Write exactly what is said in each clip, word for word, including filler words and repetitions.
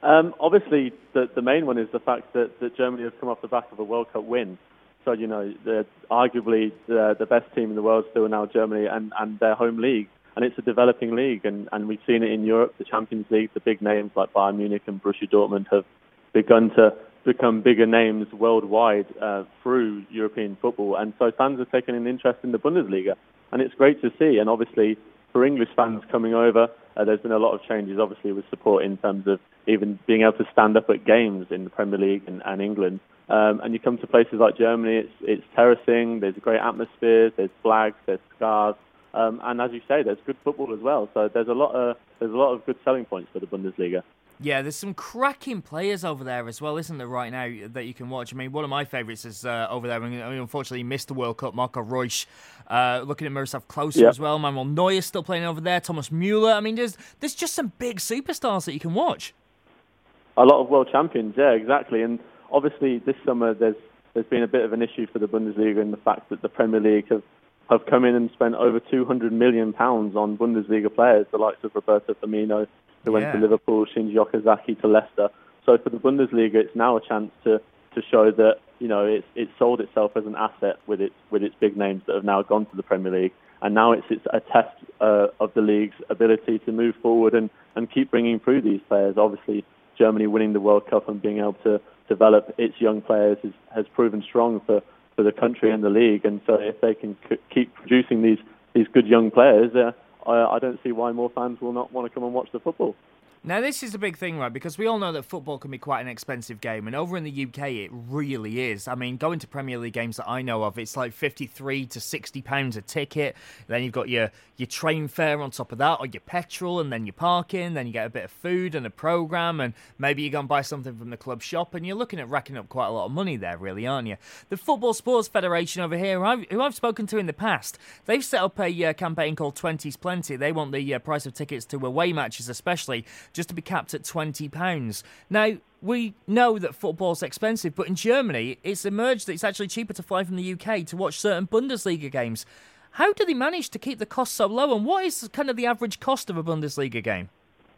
Um, obviously, the, the main one is the fact that, that Germany has come off the back of a World Cup win. So, you know, they're arguably the, the best team in the world still now, Germany, and, and their home league. And it's a developing league, and, and we've seen it in Europe, the Champions League. The big names like Bayern Munich and Borussia Dortmund have begun to become bigger names worldwide uh, through European football. And so fans are taking an interest in the Bundesliga, and it's great to see. And obviously, for English fans coming over, uh, there's been a lot of changes, obviously, with support in terms of even being able to stand up at games in the Premier League and, and England. Um, and you come to places like Germany, it's, it's terracing, there's a great atmosphere, there's flags, there's scarves. Um, and as you say, there's good football as well. So there's a lot of there's a lot of good selling points for the Bundesliga. Yeah, there's some cracking players over there as well, isn't there, right now, that you can watch? I mean, one of my favourites is uh, over there. I mean, unfortunately, he missed the World Cup, Marco Reus. Uh, looking at Miroslav Klose yep. as well. Manuel Neuer's still playing over there. Thomas Müller. I mean, there's there's just some big superstars that you can watch. A lot of world champions, yeah, exactly. And obviously, this summer, there's there's been a bit of an issue for the Bundesliga in the fact that the Premier League have have come in and spent over two hundred million pounds on Bundesliga players, the likes of Roberto Firmino, who went yeah. to Liverpool, Shinji Okazaki to Leicester. So for the Bundesliga, it's now a chance to, to show that, you know, it's it's sold itself as an asset with its with its big names that have now gone to the Premier League. And now it's, it's a test uh, of the league's ability to move forward and, and keep bringing through these players. Obviously, Germany winning the World Cup and being able to develop its young players has, has proven strong for for the country and the league, and so if they can c- keep producing these these good young players, uh, I, I don't see why more fans will not want to come and watch the football. Now, this is the big thing, right? Because we all know that football can be quite an expensive game, and over in the U K, it really is. I mean, going to Premier League games that I know of, it's like fifty-three to sixty pounds a ticket. Then you've got your, your train fare on top of that, or your petrol, and then your parking. Then you get a bit of food and a programme, and maybe you go and buy something from the club shop, and you're looking at racking up quite a lot of money there, really, aren't you? The Football Sports Federation over here, who I've, who I've spoken to in the past, they've set up a uh, campaign called twenty's Plenty. They want the uh, price of tickets to away matches, especially, just to be capped at twenty pounds. Now, we know that football's expensive, but in Germany, it's emerged that it's actually cheaper to fly from the U K to watch certain Bundesliga games. How do they manage to keep the cost so low, and what is kind of the average cost of a Bundesliga game?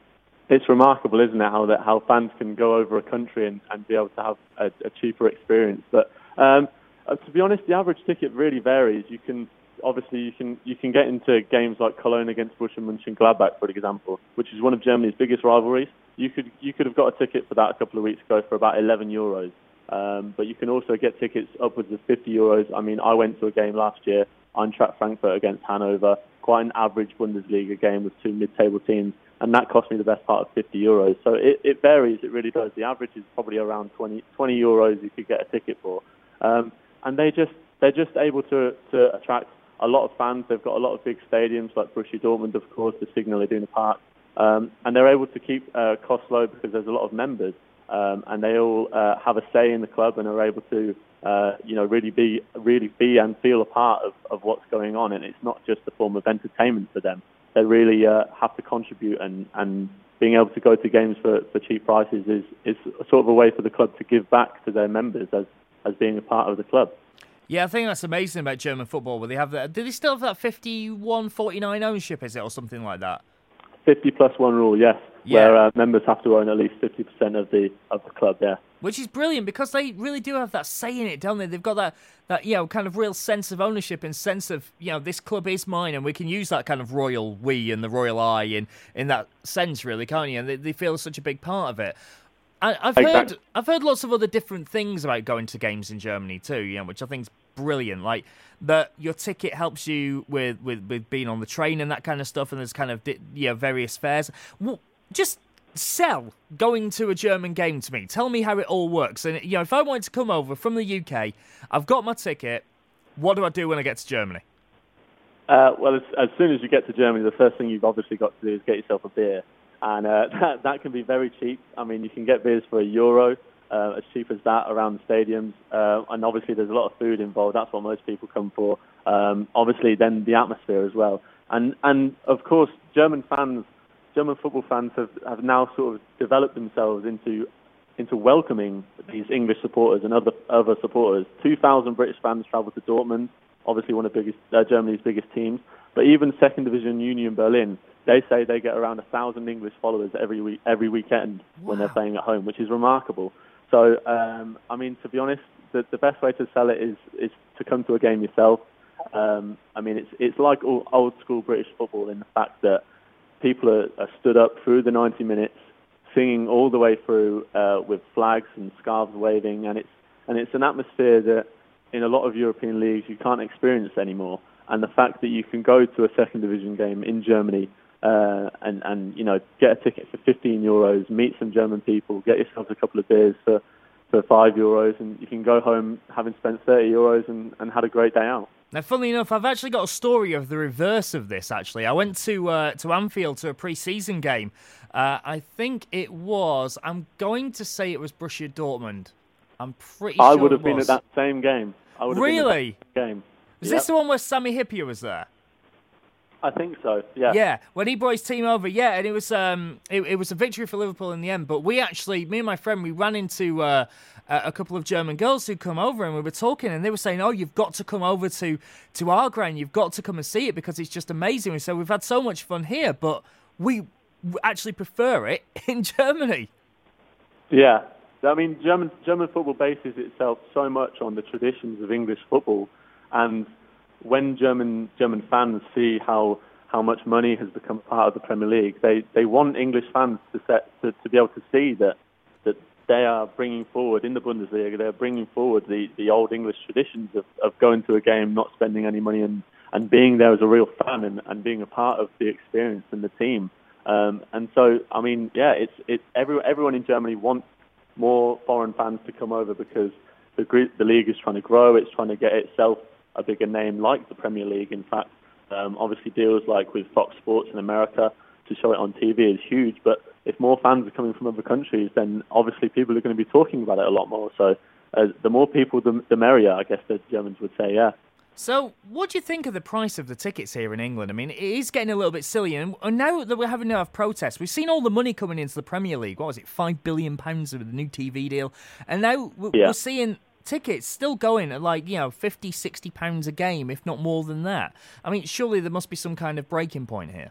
It's remarkable, isn't it, how that how fans can go over a country and, and be able to have a, a cheaper experience. But um, uh, to be honest, the average ticket really varies. You can Obviously, you can you can get into games like Cologne against Borussia Mönchengladbach, for example, which is one of Germany's biggest rivalries. You could you could have got a ticket for that a couple of weeks ago for about eleven euros. Um, but you can also get tickets upwards of fifty euros. I mean, I went to a game last year, Eintracht Frankfurt against Hanover, quite an average Bundesliga game with two mid-table teams, and that cost me the best part of fifty euros. So it, it varies, it really does. The average is probably around twenty, twenty euros you could get a ticket for. Um, and they just they're just able to, to attract a lot of fans. They've got a lot of big stadiums like Borussia Dortmund, of course, the Signal Iduna Park, um, and they're able to keep uh, costs low because there's a lot of members, um, and they all uh, have a say in the club and are able to, uh, you know, really be, really be and feel a part of, of what's going on. And it's not just a form of entertainment for them. They really uh, have to contribute, and, and being able to go to games for, for cheap prices is, is sort of a way for the club to give back to their members as, as being a part of the club. Yeah, I think that's amazing about German football. Where they have that, do they still have that fifty-one forty-nine ownership? Is it, or something like that? Fifty plus one rule, yes. Yeah. Where uh, members have to own at least fifty percent of the of the club. Yeah. Which is brilliant because they really do have that say in it, don't they? They've got that that you know kind of real sense of ownership and sense of you know this club is mine, and we can use that kind of royal we and the royal I in in that sense, really, can't you? And they, they feel such a big part of it. I, I've exactly. heard I've heard lots of other different things about going to games in Germany too, you know, which I think is brilliant. Like that, your ticket helps you with, with, with being on the train and that kind of stuff, and there's kind of you know various fares. Well, just sell going to a German game to me. Tell me how it all works. And you know, if I wanted to come over from the U K, I've got my ticket. What do I do when I get to Germany? Uh, well, as, as soon as you get to Germany, the first thing you've obviously got to do is get yourself a beer. And uh, that, that can be very cheap. I mean, you can get beers for a euro, uh, as cheap as that around the stadiums. Uh, and obviously there's a lot of food involved. That's what most people come for. Um, obviously then the atmosphere as well. And, and of course, German fans, German football fans have, have now sort of developed themselves into into welcoming these English supporters and other other supporters. two thousand British fans travel to Dortmund, obviously one of biggest, uh, Germany's biggest teams. But even second division Union Berlin, they say they get around a thousand English followers every week, every weekend Wow. when they're playing at home, which is remarkable. So, um, I mean, to be honest, the, the best way to sell it is is to come to a game yourself. Um, I mean, it's it's like old, old school British football in the fact that people are, are stood up through the ninety minutes, singing all the way through uh, with flags and scarves waving, and it's and it's an atmosphere that in a lot of European leagues you can't experience anymore. And the fact that you can go to a second division game in Germany uh, and and you know get a ticket for fifteen euros, meet some German people, get yourself a couple of beers for for five euros, and you can go home having spent thirty euros and, and had a great day out. Now, funnily enough, I've actually got a story of the reverse of this, actually. I went to uh, to Anfield to a pre-season game. Uh, I think it was, I'm going to say it was Borussia Dortmund. I'm pretty I sure would have it been was. at that same game. I would have Really? been at that same game. Is Yep. this the one where Sami Hyypiä was there? I think so, yeah. Yeah, when he brought his team over, yeah, and it was um, it, it was a victory for Liverpool in the end. But we actually, me and my friend, we ran into uh, a a couple of German girls who'd come over, and we were talking, and they were saying, "Oh, you've got to come over to to our ground. You've got to come and see it because it's just amazing." And so we've had so much fun here, but we actually prefer it in Germany. Yeah. I mean, German German football bases itself so much on the traditions of English football, and when German German fans see how, how much money has become part of the Premier League, they, they want English fans to set to, to be able to see that that they are bringing forward in the Bundesliga. They're bringing forward the, the old English traditions of, of going to a game, not spending any money, and, and being there as a real fan and, and being a part of the experience and the team. Um, and so, I mean, yeah, it's it's every, everyone in Germany wants more foreign fans to come over because the the league is trying to grow. It's trying to get itself a bigger name like the Premier League. In fact, um, obviously deals like with Fox Sports in America to show it on T V is huge. But if more fans are coming from other countries, then obviously people are going to be talking about it a lot more. So uh, the more people, the, the merrier, I guess the Germans would say, yeah. So, what do you think of the price of the tickets here in England? I mean, it is getting a little bit silly, and now that we're having to have protests, we've seen all the money coming into the Premier League. What was it, five billion pounds with the new T V deal? And now we're Yeah. seeing tickets still going at like, you know, fifty, sixty pounds a game, if not more than that. I mean, surely there must be some kind of breaking point here.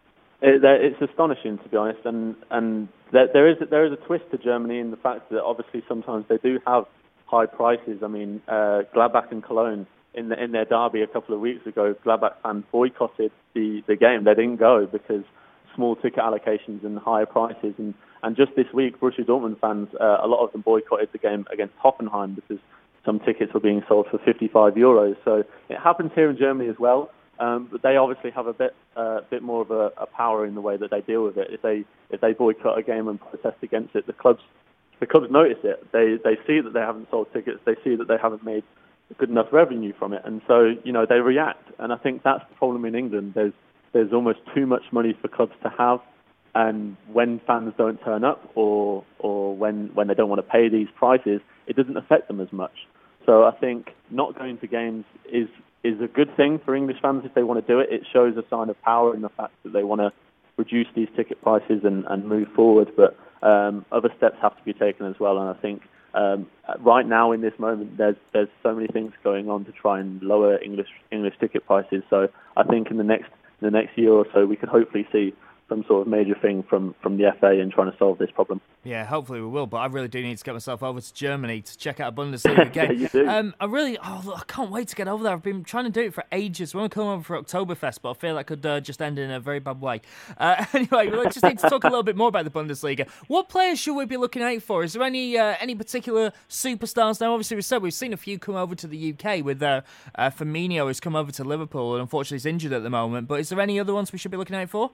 It, it's astonishing, to be honest, and and there, there is there is a twist to Germany in the fact that obviously sometimes they do have high prices. I mean, uh, Gladbach and Cologne in the, in their derby a couple of weeks ago, Gladbach fans boycotted the, the game. They didn't go because small ticket allocations and higher prices. And, and just this week, Borussia Dortmund fans, uh, a lot of them boycotted the game against Hoffenheim because some tickets were being sold for fifty-five euros. So it happens here in Germany as well. Um, but they obviously have a bit, uh, bit more of a, a power in the way that they deal with it. If they, if they boycott a game and protest against it, the clubs, the clubs notice it. They, they see that they haven't sold tickets. They see that they haven't made good enough revenue from it, and so you know they react. And I think that's the problem in England. There's, there's almost too much money for clubs to have, and when fans don't turn up, or, or when, when they don't want to pay these prices, it doesn't affect them as much. So I think not going to games is. is a good thing for English fans if they want to do it. It shows a sign of power in the fact that they want to reduce these ticket prices and, and move forward. But um, other steps have to be taken as well. And I think um, right now in this moment, there's there's so many things going on to try and lower English English ticket prices. So I think in the next in the next year or so, we could hopefully see some sort of major thing from, from the F A in trying to solve this problem. Yeah, hopefully we will, but I really do need to get myself over to Germany to check out a Bundesliga game. You do. Um, I really, oh, look, I can't wait to get over there. I've been trying to do it for ages. I want to come over for Oktoberfest, but I feel that could uh, just end in a very bad way. Uh, anyway, we just need to talk a little bit more about the Bundesliga. What players should we be looking out for? Is there any uh, any particular superstars now? Obviously, we said we've seen a few come over to the U K with uh, uh, Firmino who's come over to Liverpool and unfortunately is injured at the moment, but is there any other ones we should be looking out for?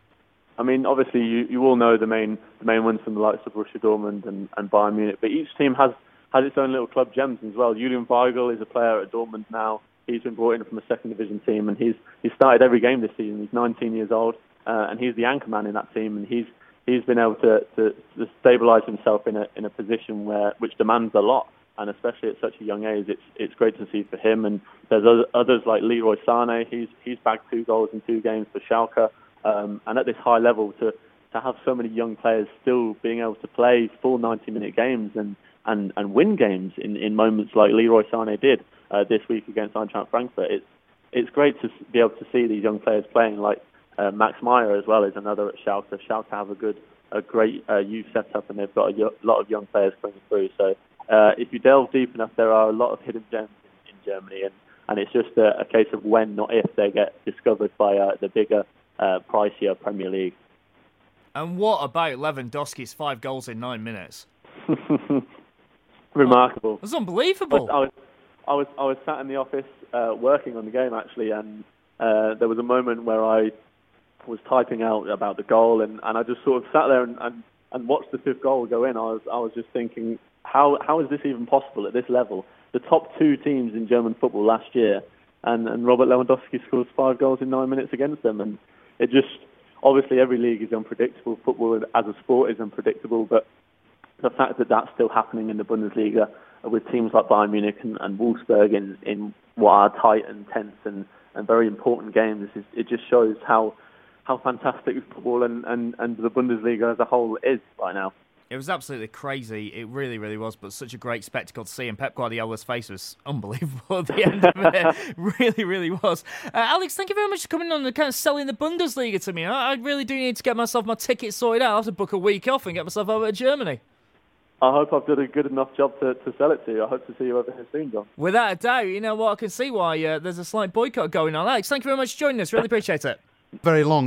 I mean, obviously, you, you all know the main the main ones from the likes of Borussia Dortmund and, and Bayern Munich, but each team has, has its own little club gems as well. Julian Weigl is a player at Dortmund now. He's been brought in from a second division team, and he's he's started every game this season. He's nineteen years old, uh, and he's the anchor man in that team, and he's he's been able to, to, to stabilise himself in a in a position where which demands a lot, and especially at such a young age, it's it's great to see for him. And there's other, others like Leroy Sané. He's he's bagged two goals in two games for Schalke. Um, and at this high level, to, to have so many young players still being able to play full ninety-minute games and, and, and win games in, in moments like Leroy Sané did uh, this week against Eintracht Frankfurt, it's it's great to be able to see these young players playing. Like uh, Max Meyer as well is another at Schalke. Schalke have a good, a great uh, youth setup, and they've got a y- lot of young players coming through. So uh, if you delve deep enough, there are a lot of hidden gems in, in Germany, and, and it's just a, a case of when, not if, they get discovered by uh, the bigger, uh, pricier Premier League. And what about Lewandowski's five goals in nine minutes? Remarkable. It was unbelievable. I was, I was, I was sat in the office uh, working on the game actually, and uh, there was a moment where I was typing out about the goal, and, and I just sort of sat there and, and, and watched the fifth goal go in. I was, I was just thinking, how, how is this even possible at this level? The top two teams in German football last year, and, and Robert Lewandowski scores five goals in nine minutes against them, and it just. Obviously, every league is unpredictable. Football as a sport is unpredictable, but the fact that that's still happening in the Bundesliga with teams like Bayern Munich and, and Wolfsburg in, in what are tight and tense and, and very important games, is, it just shows how how fantastic football and, and, and the Bundesliga as a whole is right now. It was absolutely crazy. It really, really was, but such a great spectacle to see. And Pep Guardiola's face was unbelievable at the end of it. Really, really was. Uh, Alex, thank you very much for coming on and kind of selling the Bundesliga to me. I, I really do need to get myself my ticket sorted out. I'll have to book a week off and get myself over to Germany. I hope I've done a good enough job to, to sell it to you. I hope to see you over here soon, John. Without a doubt. You know what? I can see why uh, there's a slight boycott going on. Alex, thank you very much for joining us. Really appreciate it. Very long.